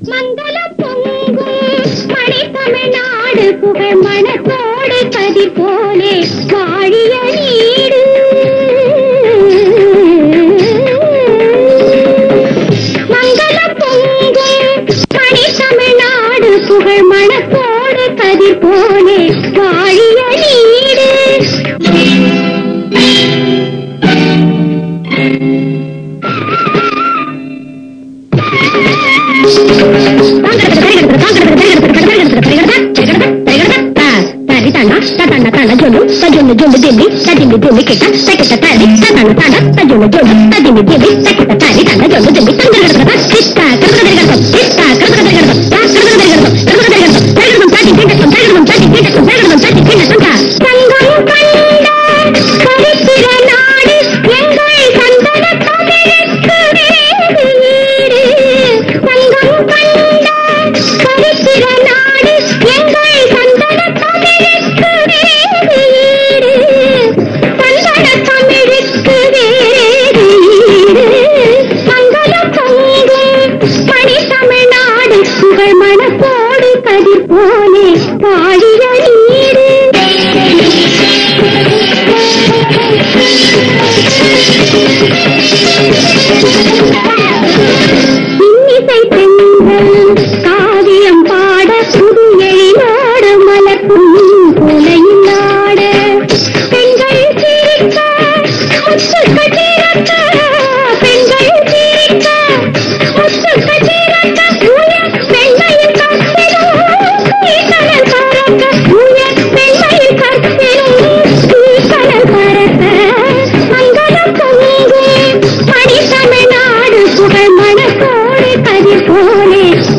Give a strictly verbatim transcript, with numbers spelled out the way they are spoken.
மங்களம் பொங்கும் மணி தமிழ்நாடு புகழ் மணத்தோடு கதிர் போலே வாழிய நீடு. மங்களம் பொங்கும் மணி தமிழ்நாடு புகழ் மணத்தோடு கதிர் போலே வாழிய நீடு. Tajunnya jumbo dindi, tajunnya dindi kita, kita tadi, tanda tanda, tajunnya jumbo, tajunnya dindi, kita tadi, tanda jumbo dindi, tanda tanda, kita, kita dari garut, kita, kita dari garut, kita dari garut, kita dari garut, dari garut tadi, kita dari garut tadi, kita dari garut tadi, kita tanda. Sangam kanda, பரிசிற நாடு, எங்கள் சந்தன தமிழுக்கு வேறு. சங்கம் கண்ட பரிசிற நாடு, எங்கள் சந்தன தமிழுக்கு வேறு. சந்தன தமிழுக்கு வேறு. மங்களம் பொங்கும் மணி தமிழ்நாடு புகழ் மணத்தோடு கதிர் போலே வாழிய நீடு. இன்னிசை பெண்கள் காவியம் பாட புது எழிலோடு மலர்க்கும் புலையில் ஆட பெண்கள் சிரிக்க முத்துக்கள் சிறக்க பெண்கள் சிரிக்க முத்துக்கள் சிறக்க உயர் பெண்மையில் கற்பினும் கடல் பறக்க உயர் பெண்மையில் கற்பினும் கடல் பறக்க. மங்களம் பொங்கும் மணி தமிழ்நாடு புகழ் மணத்தோடு கதிர் போலே